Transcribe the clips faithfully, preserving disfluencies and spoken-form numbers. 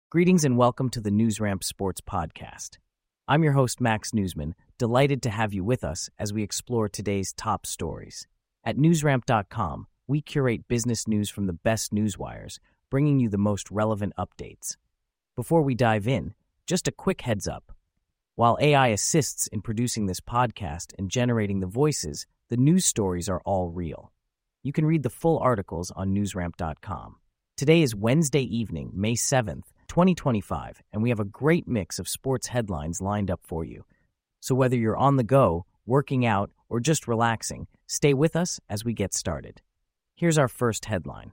Greetings and welcome to the NewsRamp Sports Podcast. I'm your host, Max Newsman, delighted to have you with us as we explore today's top stories. At newsramp dot com, we curate business news from the best newswires, bringing you the most relevant updates. Before we dive in, just a quick heads up. While A I assists in producing this podcast and generating the voices, the news stories are all real. You can read the full articles on newsramp dot com. Today is Wednesday evening, May seventh, twenty twenty-five, and we have a great mix of sports headlines lined up for you. So whether you're on the go, working out, or just relaxing, stay with us as we get started. Here's our first headline.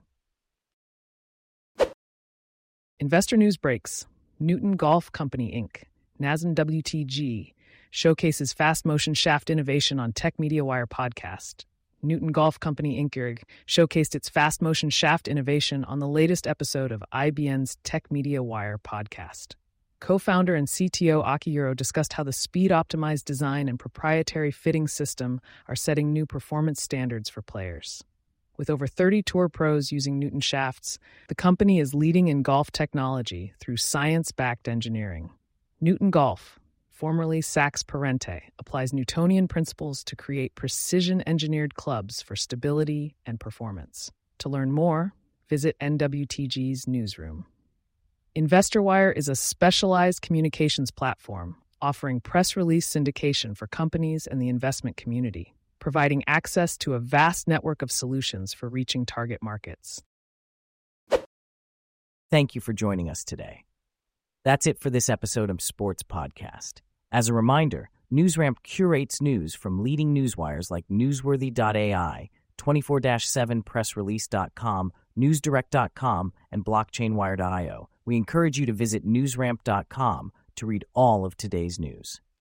Investor news breaks. Newton Golf Company, Incorporated, N A S N W T G, showcases fast motion shaft innovation on Tech Media Wire podcast. Newton Golf Company, Incorporated showcased its fast motion shaft innovation on the latest episode of I B N's Tech Media Wire podcast. Co-founder and C T O Akihiro discussed how the speed-optimized design and proprietary fitting system are setting new performance standards for players. With over thirty tour pros using Newton shafts, the company is leading in golf technology through science-backed engineering. Newton Golf, formerly Saks Parente, applies Newtonian principles to create precision-engineered clubs for stability and performance. To learn more, visit N W T G's newsroom. InvestorWire is a specialized communications platform offering press release syndication for companies and the investment community, providing access to a vast network of solutions for reaching target markets. Thank you for joining us today. That's it for this episode of Sports Podcast. As a reminder, NewsRamp curates news from leading newswires like newsworthy dot A I, twenty-four seven press release dot com, newsdirect dot com, and blockchain wire dot io. We encourage you to visit newsramp dot com to read all of today's news.